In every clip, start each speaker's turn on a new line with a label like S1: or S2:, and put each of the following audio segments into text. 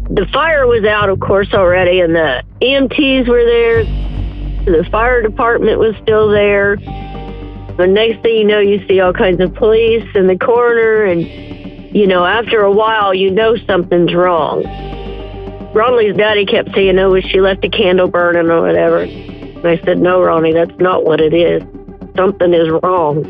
S1: The fire was out, of course, already, and the EMTs were there. The fire department was still there. The next thing you know, you see all kinds of police and the coroner, and, after a while, something's wrong. Ronley's daddy kept saying, she left a candle burning or whatever. And I said, no, Ronnie, that's not what it is. Something is wrong.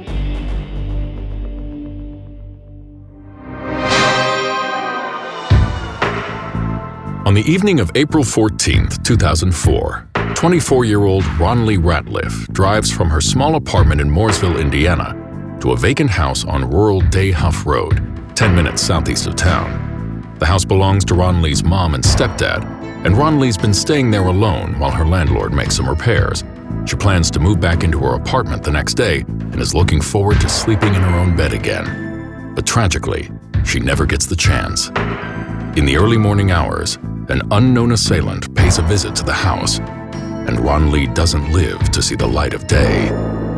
S2: On the evening of April 14th, 2004, 24-year-old Ronlee Ratliff drives from her small apartment in Mooresville, Indiana, to a vacant house on rural Day Huff Road, 10 minutes southeast of town. The house belongs to Ronlee's mom and stepdad, and Ronlee's been staying there alone while her landlord makes some repairs. She plans to move back into her apartment the next day and is looking forward to sleeping in her own bed again. But tragically, she never gets the chance. In the early morning hours, an unknown assailant pays a visit to the house, and Ronlee doesn't live to see the light of day.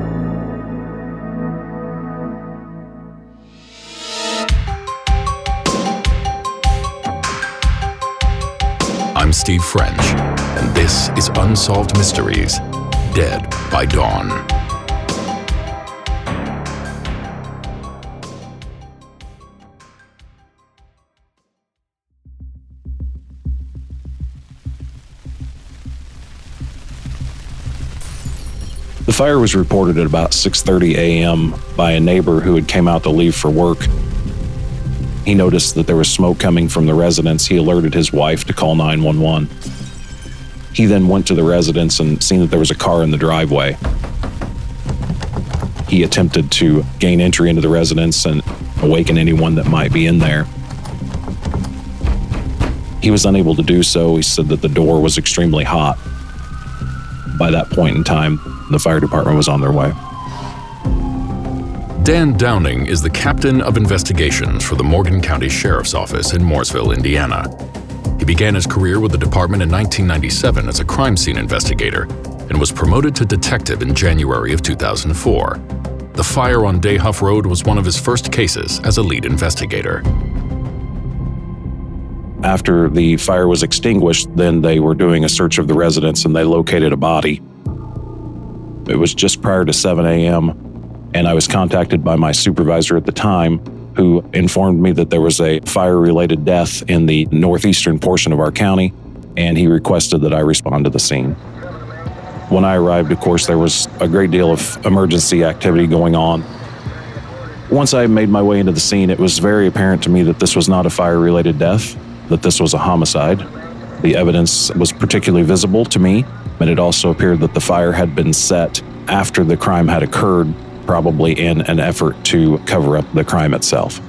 S2: I'm Steve French, and this is Unsolved Mysteries, Dead by Dawn.
S3: The fire was reported at about 6:30 a.m. by a neighbor who had came out to leave for work. He noticed that there was smoke coming from the residence. He alerted his wife to call 911. He then went to the residence and seen that there was a car in the driveway. He attempted to gain entry into the residence and awaken anyone that might be in there. He was unable to do so. He said that the door was extremely hot. By that point in time, the fire department was on their way.
S2: Dan Downing is the captain of investigations for the Morgan County Sheriff's Office in Mooresville, Indiana. He began his career with the department in 1997 as a crime scene investigator and was promoted to detective in January of 2004. The fire on Day Huff Road was one of his first cases as a lead investigator.
S3: After the fire was extinguished, then they were doing a search of the residence and they located a body. It was just prior to 7 a.m., and I was contacted by my supervisor at the time, who informed me that there was a fire-related death in the northeastern portion of our county, and he requested that I respond to the scene. When I arrived, of course, there was a great deal of emergency activity going on. Once I made my way into the scene, it was very apparent to me that this was not a fire-related death, that this was a homicide. The evidence was particularly visible to me, and it also appeared that the fire had been set after the crime had occurred, probably in an effort to cover up the crime itself.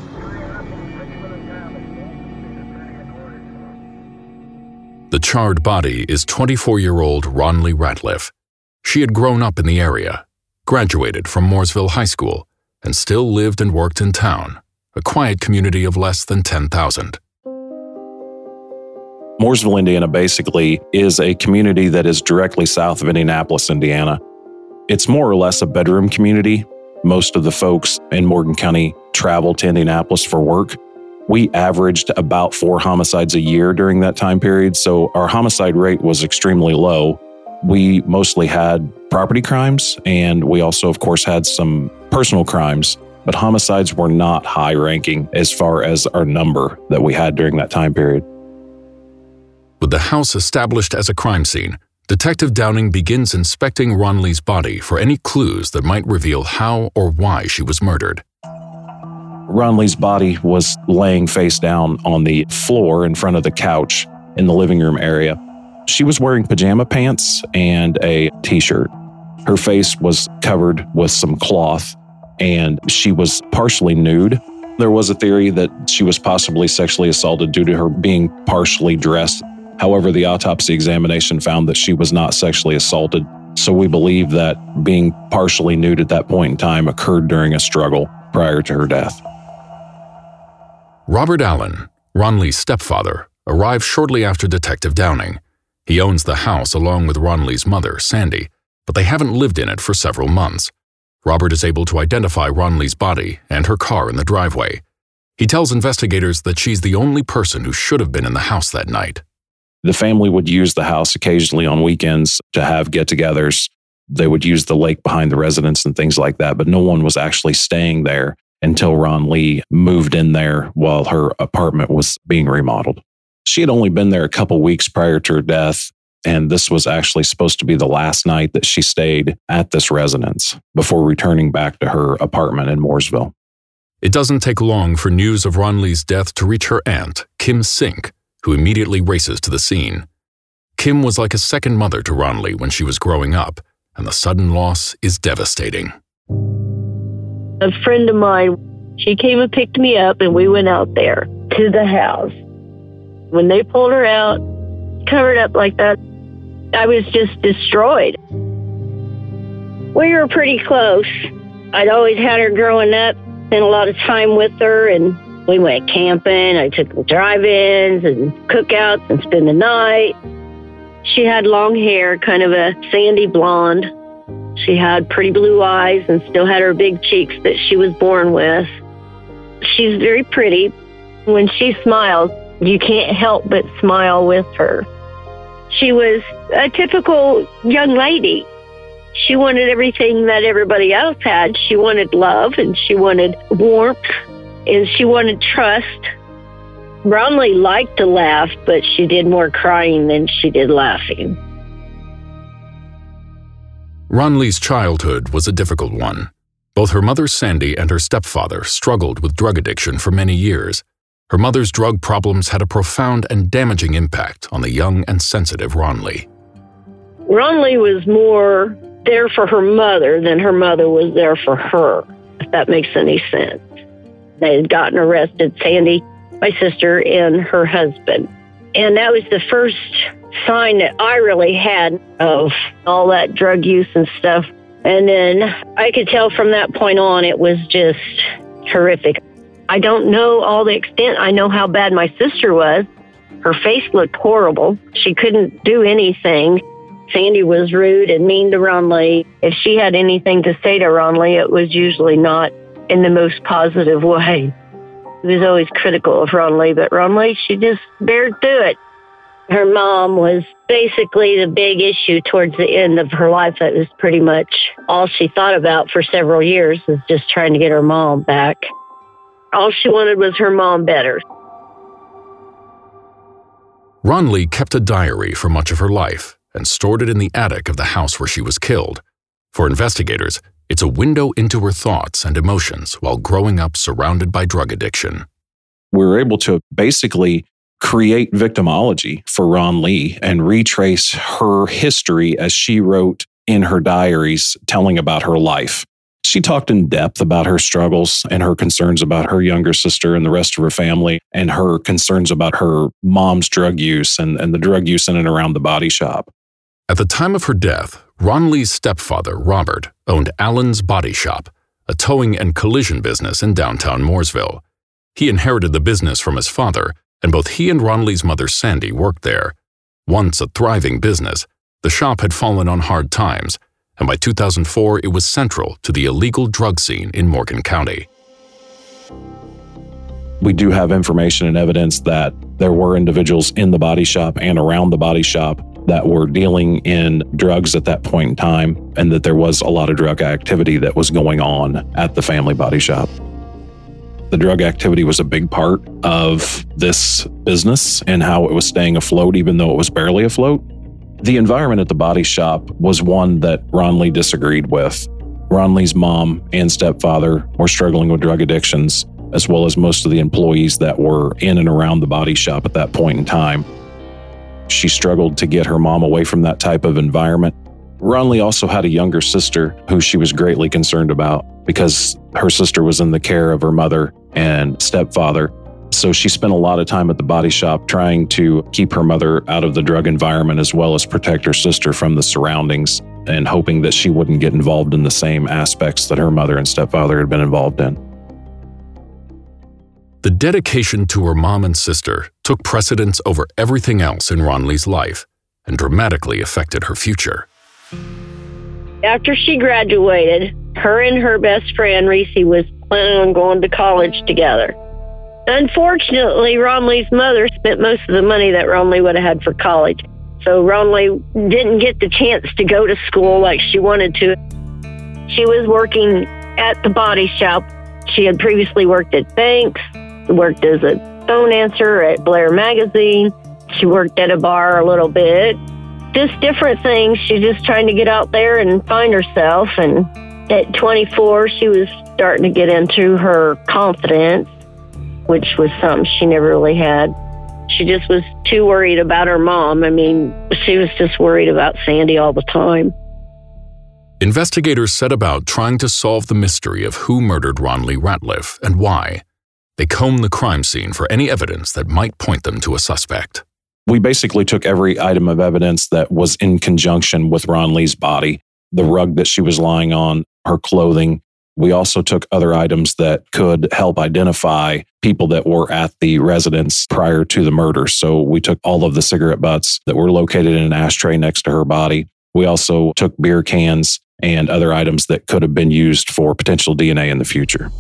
S2: The charred body is 24-year-old Ronlee Ratliff. She had grown up in the area, graduated from Mooresville High School, and still lived and worked in town, a quiet community of less than 10,000.
S3: Mooresville, Indiana, basically is a community that is directly south of Indianapolis, Indiana. It's more or less a bedroom community. Most of the folks in Morgan County travel to Indianapolis for work. We averaged about 4 homicides a year during that time period, so our homicide rate was extremely low. We mostly had property crimes, and we also, of course, had some personal crimes, but homicides were not high ranking as far as our number that we had during that time period.
S2: With the house established as a crime scene, Detective Downing begins inspecting Ronlee's body for any clues that might reveal how or why she was murdered.
S3: Ronlee's body was laying face down on the floor in front of the couch in the living room area. She was wearing pajama pants and a t-shirt. Her face was covered with some cloth, and she was partially nude. There was a theory that she was possibly sexually assaulted due to her being partially dressed. However, the autopsy examination found that she was not sexually assaulted, so we believe that being partially nude at that point in time occurred during a struggle prior to her death.
S2: Robert Allen, Ronlee's stepfather, arrived shortly after Detective Downing. He owns the house along with Ronlee's mother, Sandy, but they haven't lived in it for several months. Robert is able to identify Ronlee's body and her car in the driveway. He tells investigators that she's the only person who should have been in the house that night.
S3: The family would use the house occasionally on weekends to have get-togethers. They would use the lake behind the residence and things like that, but no one was actually staying there until Ron Lee moved in there while her apartment was being remodeled. She had only been there a couple weeks prior to her death, and this was actually supposed to be the last night that she stayed at this residence before returning back to her apartment in Mooresville.
S2: It doesn't take long for news of Ron Lee's death to reach her aunt, Kim Sink, who immediately races to the scene. Kim was like a second mother to Ron Lee when she was growing up, and the sudden loss is devastating.
S1: A friend of mine, she came and picked me up, and we went out there to the house. When they pulled her out, covered up like that, I was just destroyed. We were pretty close. I'd always had her growing up, spent a lot of time with her, and we went camping. I took her drive-ins and cookouts and spent the night. She had long hair, kind of a sandy blonde. She had pretty blue eyes and still had her big cheeks that she was born with. She's very pretty. When she smiles, you can't help but smile with her. She was a typical young lady. She wanted everything that everybody else had. She wanted love, and she wanted warmth, and she wanted trust. Ron Lee liked to laugh, but she did more crying than she did laughing.
S2: Ron Lee's childhood was a difficult one. Both her mother, Sandy, and her stepfather struggled with drug addiction for many years. Her mother's drug problems had a profound and damaging impact on the young and sensitive Ron Lee.
S1: Ron Lee was more there for her mother than her mother was there for her, if that makes any sense. They had gotten arrested, Sandy, my sister, and her husband. And that was the first sign that I really had of all that drug use and stuff. And then I could tell from that point on, it was just horrific. I don't know all the extent. I know how bad my sister was. Her face looked horrible. She couldn't do anything. Sandy was rude and mean to Ron Lee. If she had anything to say to Ron Lee, it was usually not in the most positive way. He was always critical of Ron Lee, but Ron Lee, she just bared through it. Her mom was basically the big issue towards the end of her life. That was pretty much all she thought about for several years, was just trying to get her mom back. All she wanted was her mom better.
S2: Ron Lee kept a diary for much of her life and stored it in the attic of the house where she was killed. For investigators, it's a window into her thoughts and emotions while growing up surrounded by drug addiction.
S3: We were able to basically create victimology for Ron Lee and retrace her history as she wrote in her diaries telling about her life. She talked in depth about her struggles and her concerns about her younger sister and the rest of her family, and her concerns about her mom's drug use and the drug use in and around the body shop.
S2: At the time of her death, Ron Lee's stepfather, Robert, owned Allen's Body Shop, a towing and collision business in downtown Mooresville. He inherited the business from his father, and both he and Ron Lee's mother, Sandy, worked there. Once a thriving business, the shop had fallen on hard times, and by 2004 it was central to the illegal drug scene in Morgan County.
S3: We do have information and evidence that there were individuals in the body shop and around the body shop that were dealing in drugs at that point in time, and that there was a lot of drug activity that was going on at the family body shop. The drug activity was a big part of this business and how it was staying afloat, even though it was barely afloat. The environment at the body shop was one that Ron Lee disagreed with. Ron Lee's mom and stepfather were struggling with drug addictions, as well as most of the employees that were in and around the body shop at that point in time. She struggled to get her mom away from that type of environment. Ron Lee also had a younger sister who she was greatly concerned about because her sister was in the care of her mother and stepfather. So she spent a lot of time at the body shop trying to keep her mother out of the drug environment, as well as protect her sister from the surroundings, and hoping that she wouldn't get involved in the same aspects that her mother and stepfather had been involved in.
S2: The dedication to her mom and sister took precedence over everything else in Ron Lee's life and dramatically affected her future.
S1: After she graduated, her and her best friend, Reese, was planning on going to college together. Unfortunately, Ron Lee's mother spent most of the money that Ron Lee would have had for college. So Ron Lee didn't get the chance to go to school like she wanted to. She was working at the body shop. She had previously worked at banks, worked as a phone answer at Blair Magazine. She worked at a bar a little bit. Just different things. She's just trying to get out there and find herself. And at 24, she was starting to get into her confidence, which was something she never really had. She just was too worried about her mom. I mean, she was just worried about Sandy all the time.
S2: Investigators set about trying to solve the mystery of who murdered Ron Lee Ratliff and why. They combed the crime scene for any evidence that might point them to a suspect.
S3: We basically took every item of evidence that was in conjunction with Ron Lee's body, the rug that she was lying on, her clothing. We also took other items that could help identify people that were at the residence prior to the murder. So we took all of the cigarette butts that were located in an ashtray next to her body. We also took beer cans and other items that could have been used for potential DNA in the future.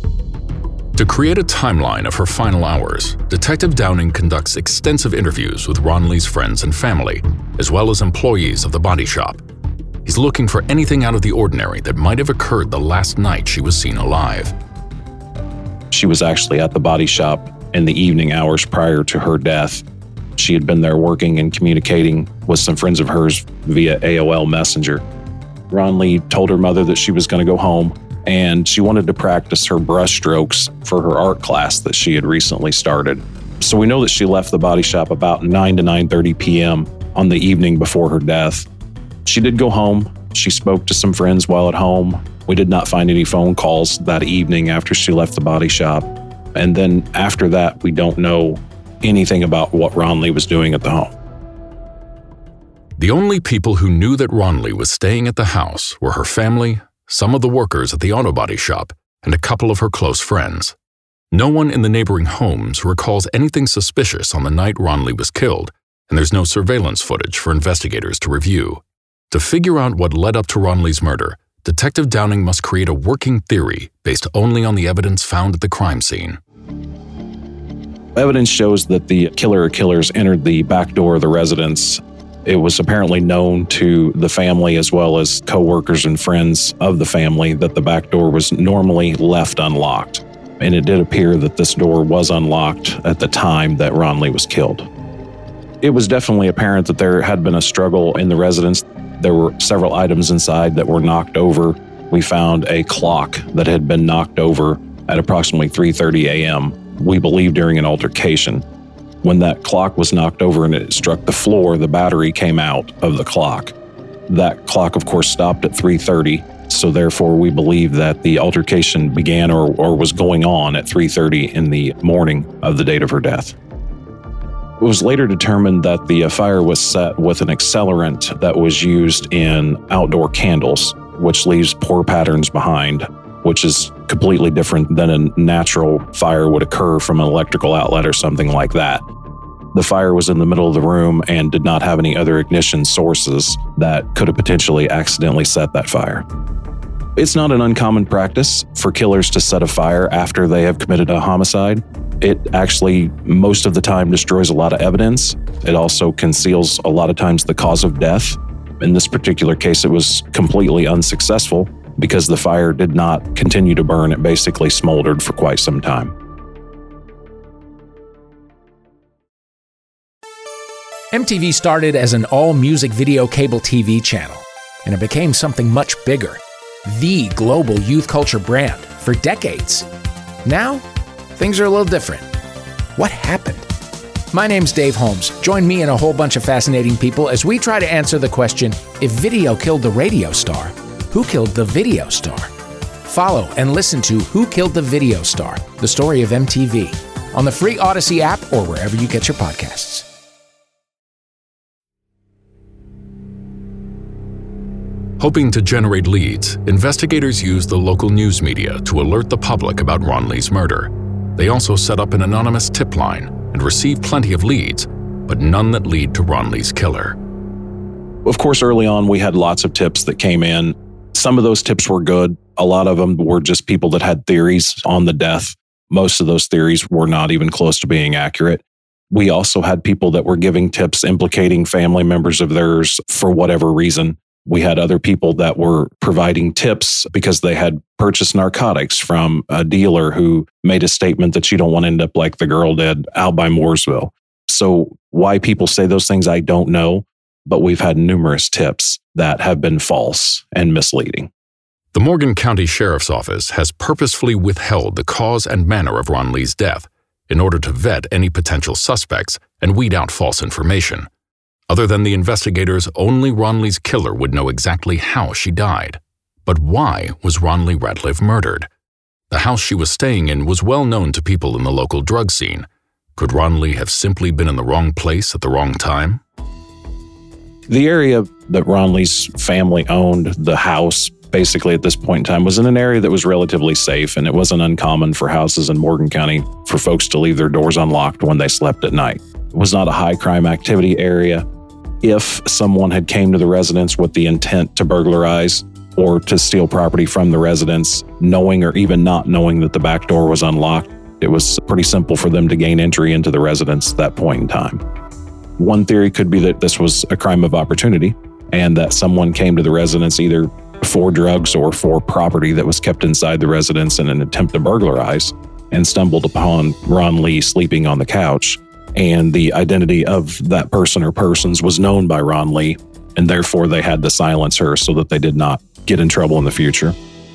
S2: To create a timeline of her final hours, Detective Downing conducts extensive interviews with Ron Lee's friends and family, as well as employees of the body shop. He's looking for anything out of the ordinary that might have occurred the last night she was seen alive.
S3: She was actually at the body shop in the evening hours prior to her death. She had been there working and communicating with some friends of hers via AOL Messenger. Ron Lee told her mother that she was going to go home, and she wanted to practice her brush strokes for her art class that she had recently started. So we know that she left the body shop about 9 to 9:30 p.m. on the evening before her death. She did go home. She spoke to some friends while at home. We did not find any phone calls that evening after she left the body shop. And then after that, we don't know anything about what Ron Lee was doing at the home.
S2: The only people who knew that Ron Lee was staying at the house were her family, some of the workers at the auto body shop, and a couple of her close friends. No one in the neighboring homes recalls anything suspicious on the night Ron Lee was killed, and there's no surveillance footage for investigators to review. To figure out what led up to Ron Lee's murder, Detective Downing must create a working theory based only on the evidence found at the crime scene.
S3: Evidence shows that the killer or killers entered the back door of the residence. It was apparently known to the family as well as co-workers and friends of the family that the back door was normally left unlocked. And it did appear that this door was unlocked at the time that Ron Lee was killed. It was definitely apparent that there had been a struggle in the residence. There were several items inside that were knocked over. We found a clock that had been knocked over at approximately 3:30 a.m., we believe during an altercation. When that clock was knocked over and it struck the floor, the battery came out of the clock. That clock, of course, stopped at 3:30, so therefore we believe that the altercation began or was going on at 3:30 in the morning of the date of her death. It was later determined that the fire was set with an accelerant that was used in outdoor candles, which leaves pour patterns behind, which is completely different than a natural fire would occur from an electrical outlet or something like that. The fire was in the middle of the room and did not have any other ignition sources that could have potentially accidentally set that fire. It's not an uncommon practice for killers to set a fire after they have committed a homicide. It actually, most of the time, destroys a lot of evidence. It also conceals a lot of times the cause of death. In this particular case, it was completely unsuccessful because the fire did not continue to burn. It basically smoldered for quite some time.
S4: MTV started as an all-music video cable TV channel, and it became something much bigger. The global youth culture brand for decades. Now, things are a little different. What happened? My name's Dave Holmes. Join me and a whole bunch of fascinating people as we try to answer the question, if video killed the radio star, who killed the video star? Follow and listen to Who Killed the Video Star? The Story of MTV on the free Odyssey app or wherever you get your podcasts.
S2: Hoping to generate leads, investigators used the local news media to alert the public about Ron Lee's murder. They also set up an anonymous tip line and received plenty of leads, but none that lead to Ron Lee's killer.
S3: Of course, early on, we had lots of tips that came in. Some of those tips were good. A lot of them were just people that had theories on the death. Most of those theories were not even close to being accurate. We also had people that were giving tips implicating family members of theirs for whatever reason. We had other people that were providing tips because they had purchased narcotics from a dealer who made a statement that you don't want to end up like the girl did out by Mooresville. So why people say those things, I don't know, but we've had numerous tips that have been false and misleading.
S2: The Morgan County Sheriff's Office has purposefully withheld the cause and manner of Ron Lee's death in order to vet any potential suspects and weed out false information. Other than the investigators, only Ron Lee's killer would know exactly how she died. But why was Ron Lee Ratliff murdered? The house she was staying in was well known to people in the local drug scene. Could Ron Lee have simply been in the wrong place at the wrong time?
S3: The area that Ron Lee's family owned, the house, basically at this point in time, was in an area that was relatively safe, and it wasn't uncommon for houses in Morgan County for folks to leave their doors unlocked when they slept at night. It was not a high crime activity area. If someone had came to the residence with the intent to burglarize or to steal property from the residence, knowing or even not knowing that the back door was unlocked, it was pretty simple for them to gain entry into the residence at that point in time. One theory could be that this was a crime of opportunity and that someone came to the residence either for drugs or for property that was kept inside the residence in an attempt to burglarize and stumbled upon Ron Lee sleeping on the couch. And the identity of that person or persons was known by Ron Lee, and therefore they had to silence her so that they did not get in trouble in the future.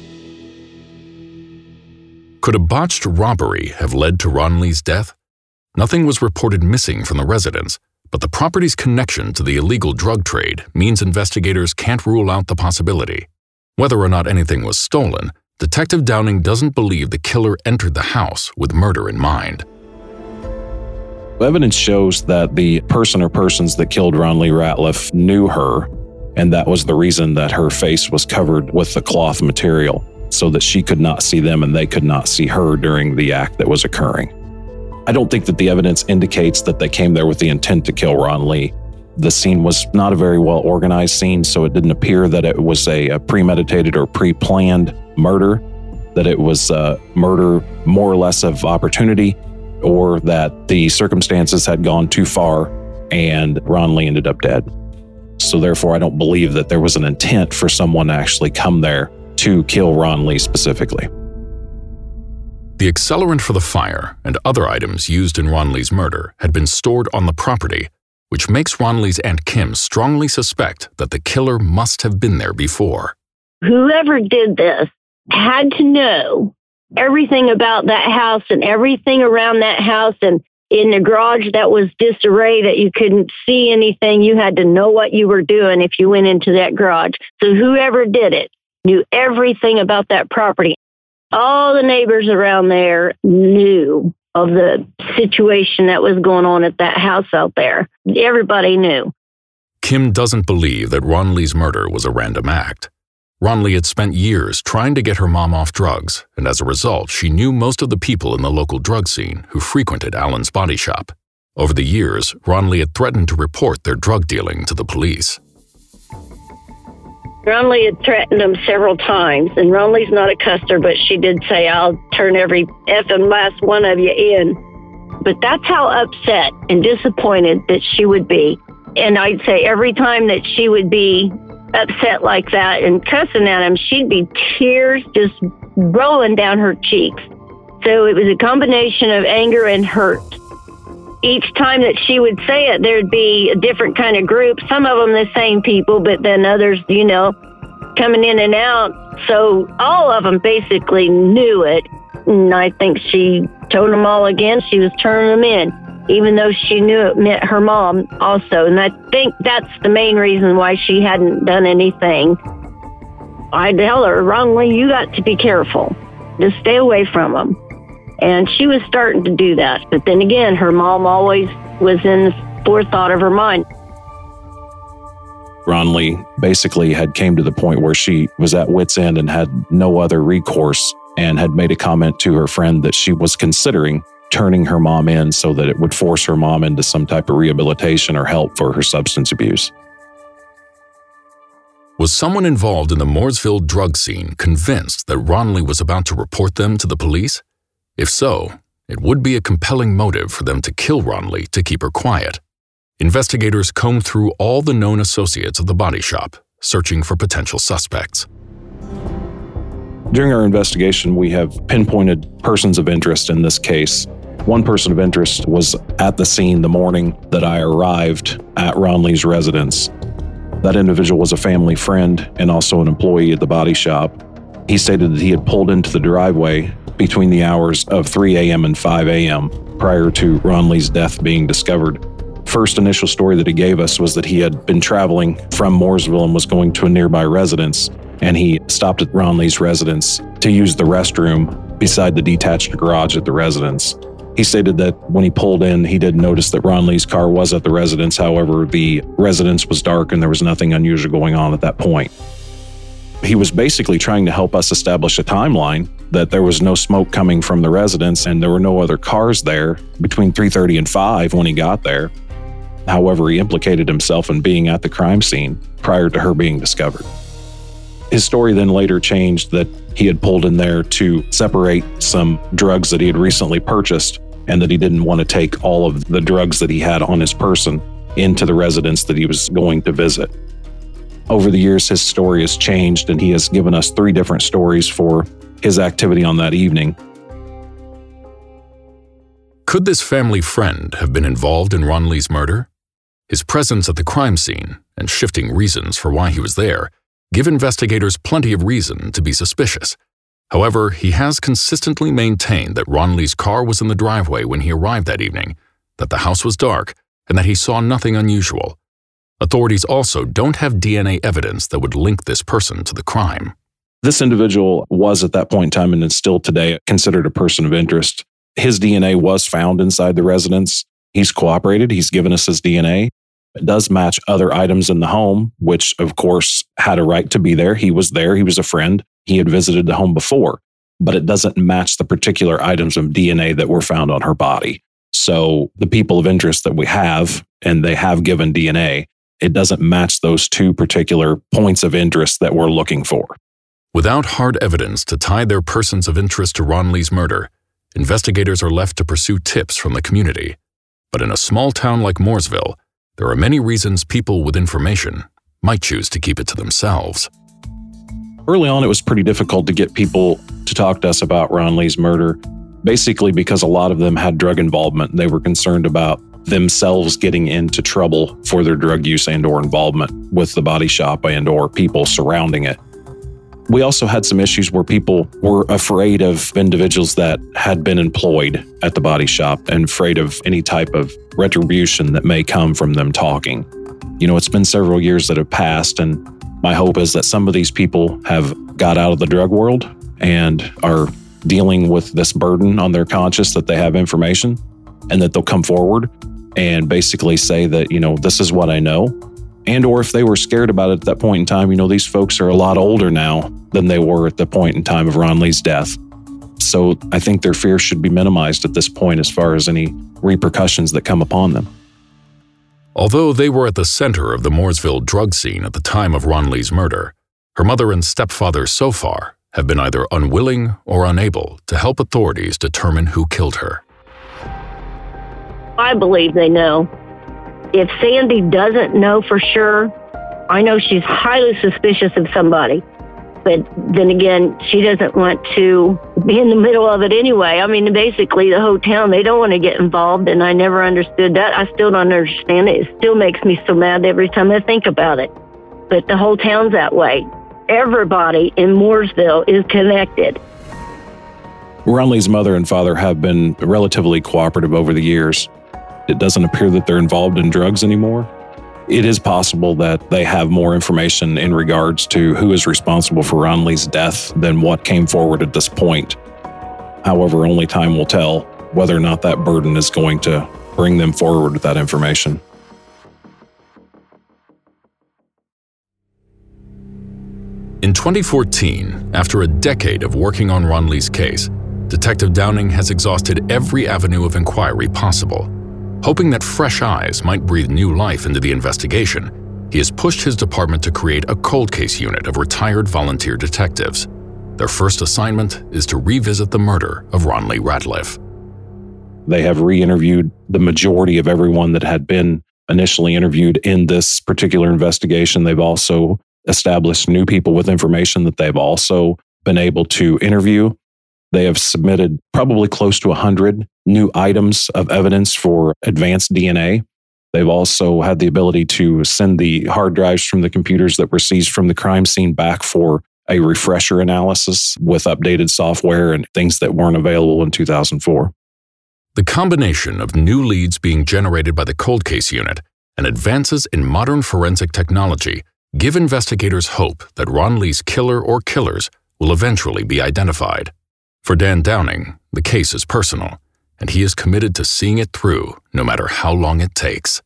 S2: Could a botched robbery have led to Ron Lee's death? Nothing was reported missing from the residence, but the property's connection to the illegal drug trade means investigators can't rule out the possibility. Whether or not anything was stolen, Detective Downing doesn't believe the killer entered the house with murder in mind.
S3: Evidence shows that the person or persons that killed Ron Lee Ratliff knew her, and that was the reason that her face was covered with the cloth material so that she could not see them and they could not see her during the act that was occurring. I don't think that the evidence indicates that they came there with the intent to kill Ron Lee. The scene was not a very well organized scene, so it didn't appear that it was a premeditated or pre-planned murder, that it was a murder more or less of opportunity, or that the circumstances had gone too far and Ron Lee ended up dead. So therefore, I don't believe that there was an intent for someone to actually come there to kill Ron Lee specifically.
S2: The accelerant for the fire and other items used in Ron Lee's murder had been stored on the property, which makes Ron Lee's Aunt Kim strongly suspect that the killer must have been there before.
S1: Whoever did this had to know everything about that house and everything around that house, and in the garage that was disarray that you couldn't see anything. You had to know what you were doing if you went into that garage. So whoever did it knew everything about that property. All the neighbors around there knew of the situation that was going on at that house out there. Everybody knew.
S2: Kim doesn't believe that Ron Lee's murder was a random act. Ron Lee had spent years trying to get her mom off drugs, and as a result, she knew most of the people in the local drug scene who frequented Allen's body shop. Over the years, Ron Lee had threatened to report their drug dealing to the police.
S1: Ron Lee had threatened him several times, and Ron Lee's not a cusser, but she did say, "I'll turn every effing last one of you in." But that's how upset and disappointed that she would be. And I'd say every time that she would be upset like that and cussing at him, she'd be tears just rolling down her cheeks. So it was a combination of anger and hurt. Each time that she would say it, there'd be a different kind of group. Some of them the same people, but then others, coming in and out. So all of them basically knew it. And I think she told them all again she was turning them in, even though she knew it meant her mom also. And I think that's the main reason why she hadn't done anything. I'd tell her, "Ron Lee, you got to be careful. Just stay away from them." And she was starting to do that. But then again, her mom always was in the forethought of her mind.
S3: Ron Lee basically had came to the point where she was at wit's end and had no other recourse, and had made a comment to her friend that she was considering turning her mom in so that it would force her mom into some type of rehabilitation or help for her substance abuse.
S2: Was someone involved in the Mooresville drug scene convinced that Ron Lee was about to report them to the police? If so, it would be a compelling motive for them to kill Ronley to keep her quiet. Investigators combed through all the known associates of the body shop, searching for potential suspects.
S3: During our investigation, we have pinpointed persons of interest in this case. One person of interest was at the scene the morning that I arrived at Ronley's residence. That individual was a family friend and also an employee at the body shop. He stated that he had pulled into the driveway between the hours of 3 a.m. and 5 a.m. prior to Ronley's death being discovered. First initial story that he gave us was that he had been traveling from Mooresville and was going to a nearby residence, and he stopped at Ronley's residence to use the restroom beside the detached garage at the residence. He stated that when he pulled in, he did notice that Ronley's car was at the residence. However, the residence was dark and there was nothing unusual going on at that point. He was basically trying to help us establish a timeline that there was no smoke coming from the residence and there were no other cars there between 3:30 and 5 when he got there. However, he implicated himself in being at the crime scene prior to her being discovered. His story then later changed that he had pulled in there to separate some drugs that he had recently purchased and that he didn't want to take all of the drugs that he had on his person into the residence that he was going to visit. Over the years, his story has changed and he has given us 3 different stories for his activity on that evening.
S2: Could this family friend have been involved in Ronley's murder? His presence at the crime scene and shifting reasons for why he was there give investigators plenty of reason to be suspicious. However, he has consistently maintained that Ronley's car was in the driveway when he arrived that evening, that the house was dark, and that he saw nothing unusual. Authorities also don't have DNA evidence that would link this person to the crime.
S3: This individual was at that point in time and is still today considered a person of interest. His DNA was found inside the residence. He's cooperated. He's given us his DNA. It does match other items in the home, which of course had a right to be there. He was there. He was a friend. He had visited the home before, but it doesn't match the particular items of DNA that were found on her body. So the people of interest that we have, and they have given DNA, it doesn't match those 2 particular points of interest that we're looking for.
S2: Without hard evidence to tie their persons of interest to Ronley's murder, investigators are left to pursue tips from the community. But in a small town like Mooresville, there are many reasons people with information might choose to keep it to themselves.
S3: Early on, it was pretty difficult to get people to talk to us about Ronley's murder, basically because a lot of them had drug involvement. They were concerned about themselves getting into trouble for their drug use and or involvement with the body shop and or people surrounding it. We also had some issues where people were afraid of individuals that had been employed at the body shop and afraid of any type of retribution that may come from them talking. You know, it's been several years that have passed, and my hope is that some of these people have got out of the drug world and are dealing with this burden on their conscience that they have information, and that they'll come forward and basically say that, you know, this is what I know. And or if they were scared about it at that point in time, you know, these folks are a lot older now than they were at the point in time of Ronley's death. So I think their fear should be minimized at this point as far as any repercussions that come upon them.
S2: Although they were at the center of the Mooresville drug scene at the time of Ronley's murder, her mother and stepfather so far have been either unwilling or unable to help authorities determine who killed her.
S1: I believe they know. If Sandy doesn't know for sure, I know she's highly suspicious of somebody. But then again, she doesn't want to be in the middle of it anyway. I mean, basically the whole town, they don't want to get involved, and I never understood that. I still don't understand it. It still makes me so mad every time I think about it. But the whole town's that way. Everybody in Mooresville is connected.
S3: Ronley's mother and father have been relatively cooperative over the years. It doesn't appear that they're involved in drugs anymore. It is possible that they have more information in regards to who is responsible for Ronley's death than what came forward at this point. However, only time will tell whether or not that burden is going to bring them forward with that information.
S2: In 2014, after a decade of working on Ronley's case, Detective Downing has exhausted every avenue of inquiry possible. Hoping that fresh eyes might breathe new life into the investigation, he has pushed his department to create a cold case unit of retired volunteer detectives. Their first assignment is to revisit the murder of Ronlee Ratliff.
S3: They have re-interviewed the majority of everyone that had been initially interviewed in this particular investigation. They've also established new people with information that they've also been able to interview. They have submitted probably close to 100 new items of evidence for advanced DNA. They've also had the ability to send the hard drives from the computers that were seized from the crime scene back for a refresher analysis with updated software and things that weren't available in 2004.
S2: The combination of new leads being generated by the cold case unit and advances in modern forensic technology give investigators hope that Ronlee's killer or killers will eventually be identified. For Dan Downing, the case is personal, and he is committed to seeing it through no matter how long it takes.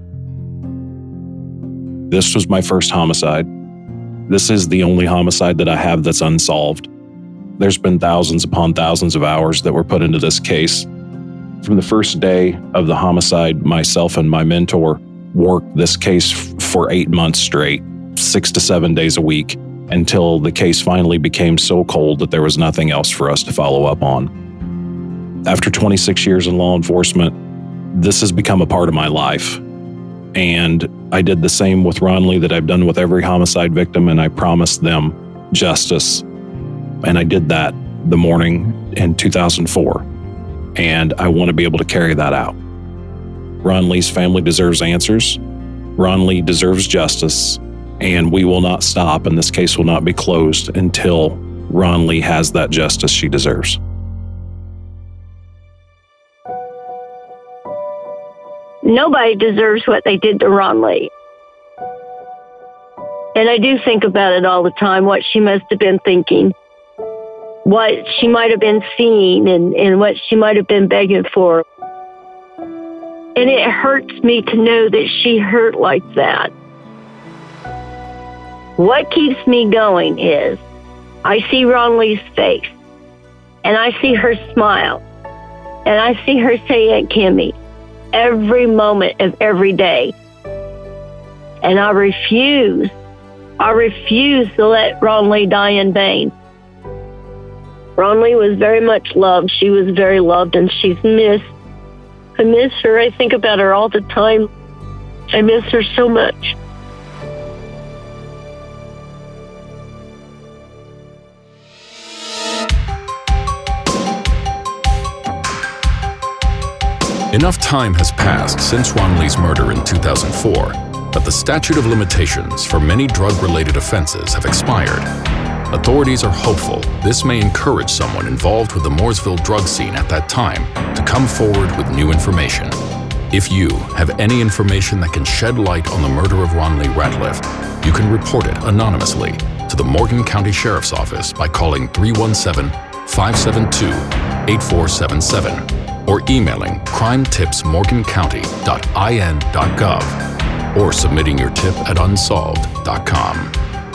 S3: This was my first homicide. This is the only homicide that I have that's unsolved. There's been thousands upon thousands of hours that were put into this case. From the first day of the homicide, myself and my mentor worked this case for 8 months straight, 6 to 7 days a week, until the case finally became so cold that there was nothing else for us to follow up on. After 26 years in law enforcement, this has become a part of my life. And I did the same with Ronlee that I've done with every homicide victim, and I promised them justice. And I did that the morning in 2004. And I want to be able to carry that out. Ronlee's family deserves answers. Ronlee deserves justice. And we will not stop, and this case will not be closed until Ronlee has that justice she deserves.
S1: Nobody deserves what they did to Ronlee. And I do think about it all the time, what she must have been thinking, what she might have been seeing, and what she might have been begging for. And it hurts me to know that she hurt like that. What keeps me going is I see Ronlee's face, and I see her smile, and I see her say, "Aunt Kimmy," every moment of every day. And I refuse to let Ronlee die in vain. Ronlee was very much loved. She was very loved, and she's missed. I miss her. I think about her all the time. I miss her so much.
S2: Enough time has passed since Ronlee's murder in 2004 that the statute of limitations for many drug-related offenses have expired. Authorities are hopeful this may encourage someone involved with the Mooresville drug scene at that time to come forward with new information. If you have any information that can shed light on the murder of Ronlee Ratliff, you can report it anonymously to the Morgan County Sheriff's Office by calling 317-572-8477 or emailing crimetipsmorgancounty.in.gov or submitting your tip at unsolved.com.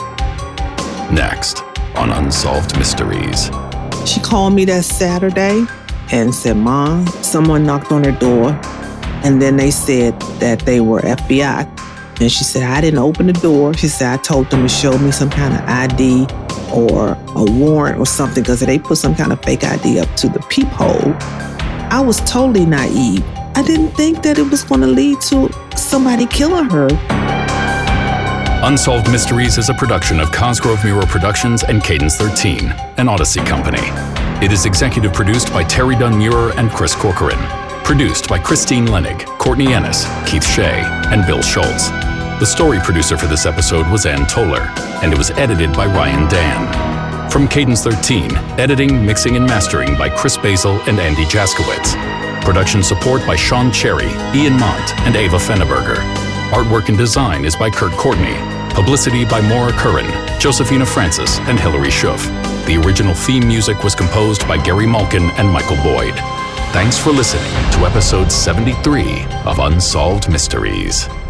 S2: Next on Unsolved Mysteries.
S5: She called me that Saturday and said, "Mom, someone knocked on her door." And then they said that they were FBI. And she said, "I didn't open the door." She said, "I told them to show me some kind of ID or a warrant or something because they put some kind of fake ID up to the peephole." I was totally naive. I didn't think that it was going to lead to somebody killing her.
S2: Unsolved Mysteries is a production of Cosgrove Muro Productions and Cadence 13, an Odyssey company. It is executive produced by Terry Dunn Muir and Chris Corcoran. Produced by Christine Lenig, Courtney Ennis, Keith Shea, and Bill Schultz. The story producer for this episode was Ann Toller, and it was edited by Ryan Dan. From Cadence 13, editing, mixing, and mastering by Chris Basil and Andy Jaskowitz. Production support by Sean Cherry, Ian Mont, and Ava Fenneberger. Artwork and design is by Kurt Courtney. Publicity by Maura Curran, Josephina Francis, and Hilary Schuff. The original theme music was composed by Gary Malkin and Michael Boyd. Thanks for listening to episode 73 of Unsolved Mysteries.